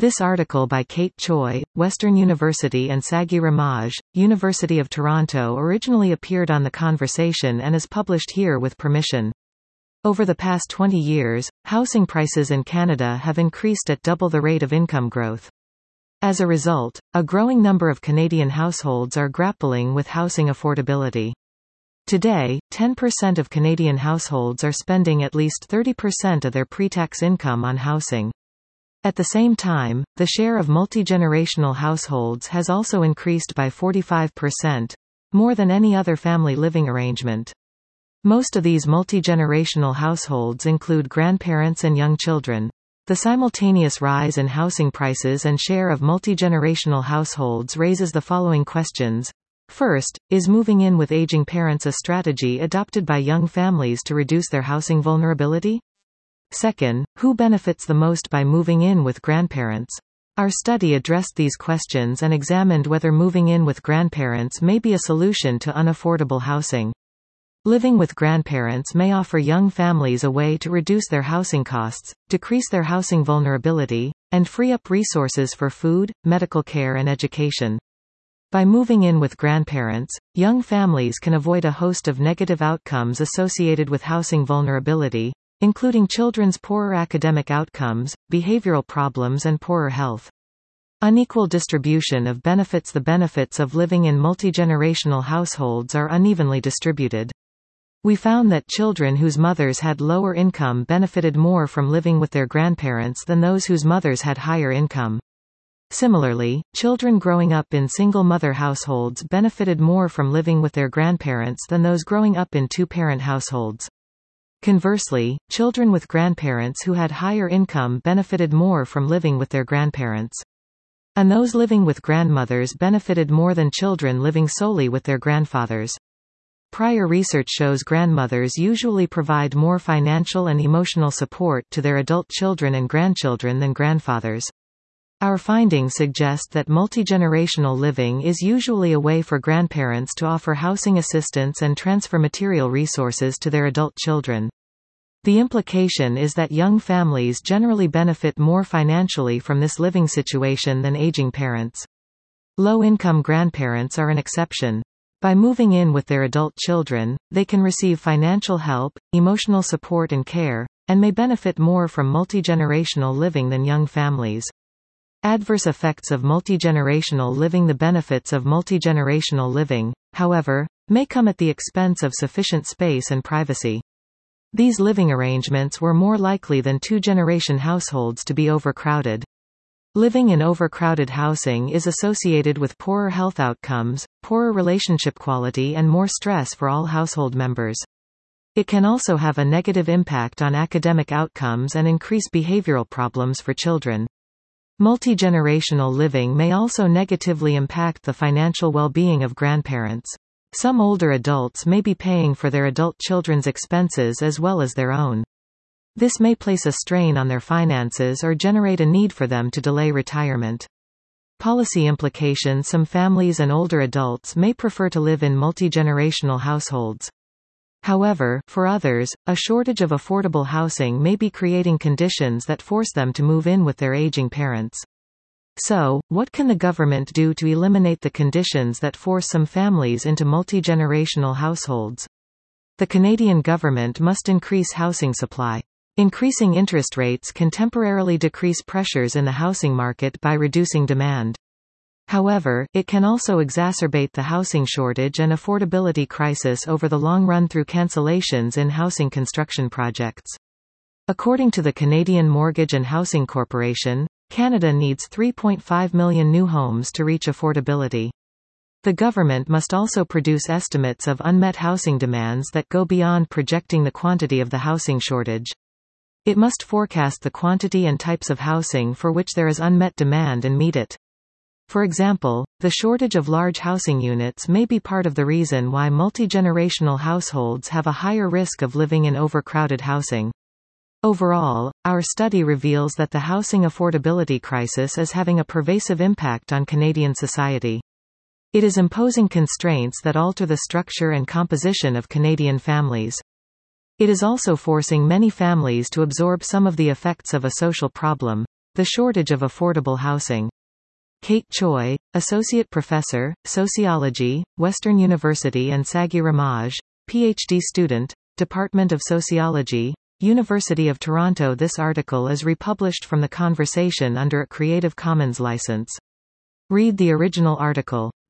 This article by Kate Choi, Western University, and Sagi Ramaj, University of Toronto, originally appeared on The Conversation and is published here with permission. Over the past 20 years, housing prices in Canada have increased at double the rate of income growth. As a result, a growing number of Canadian households are grappling with housing affordability. Today, 10% of Canadian households are spending at least 30% of their pre-tax income on housing. At the same time, the share of multi-generational households has also increased by 45%, more than any other family living arrangement. Most of these multi-generational households include grandparents and young children. The simultaneous rise in housing prices and share of multi-generational households raises the following questions. First, is moving in with aging parents a strategy adopted by young families to reduce their housing vulnerability? Second, who benefits the most by moving in with grandparents? Our study addressed these questions and examined whether moving in with grandparents may be a solution to unaffordable housing. Living with grandparents may offer young families a way to reduce their housing costs, decrease their housing vulnerability, and free up resources for food, medical care, and education. By moving in with grandparents, young families can avoid a host of negative outcomes associated with housing vulnerability, including children's poorer academic outcomes, behavioral problems, and poorer health. Unequal distribution of benefits. The benefits of living in multi-generational households are unevenly distributed. We found that children whose mothers had lower income benefited more from living with their grandparents than those whose mothers had higher income. Similarly, children growing up in single-mother households benefited more from living with their grandparents than those growing up in two-parent households. Conversely, children with grandparents who had higher income benefited more from living with their grandparents. And those living with grandmothers benefited more than children living solely with their grandfathers. Prior research shows grandmothers usually provide more financial and emotional support to their adult children and grandchildren than grandfathers. Our findings suggest that multi-generational living is usually a way for grandparents to offer housing assistance and transfer material resources to their adult children. The implication is that young families generally benefit more financially from this living situation than aging parents. Low-income grandparents are an exception. By moving in with their adult children, they can receive financial help, emotional support and care, and may benefit more from multi-generational living than young families. Adverse effects of multi-generational living. The benefits of multi-generational living, however, may come at the expense of sufficient space and privacy. These living arrangements were more likely than two-generation households to be overcrowded. Living in overcrowded housing is associated with poorer health outcomes, poorer relationship quality, and more stress for all household members. It can also have a negative impact on academic outcomes and increase behavioral problems for children. Multi-generational living may also negatively impact the financial well-being of grandparents. Some older adults may be paying for their adult children's expenses as well as their own. This may place a strain on their finances or generate a need for them to delay retirement. Policy implications. Some families and older adults may prefer to live in multi-generational households. However, for others, a shortage of affordable housing may be creating conditions that force them to move in with their aging parents. So, what can the government do to eliminate the conditions that force some families into multi-generational households? The Canadian government must increase housing supply. Increasing interest rates can temporarily decrease pressures in the housing market by reducing demand. However, it can also exacerbate the housing shortage and affordability crisis over the long run through cancellations in housing construction projects. According to the Canadian Mortgage and Housing Corporation, Canada needs 3.5 million new homes to reach affordability. The government must also produce estimates of unmet housing demands that go beyond projecting the quantity of the housing shortage. It must forecast the quantity and types of housing for which there is unmet demand and meet it. For example, the shortage of large housing units may be part of the reason why multi-generational households have a higher risk of living in overcrowded housing. Overall, our study reveals that the housing affordability crisis is having a pervasive impact on Canadian society. It is imposing constraints that alter the structure and composition of Canadian families. It is also forcing many families to absorb some of the effects of a social problem. The The shortage of affordable housing. Kate Choi, Associate Professor, Sociology, Western University and Sagiramaj, PhD student, Department of Sociology, University of Toronto. This article is republished from The Conversation under a Creative Commons license. Read the original article.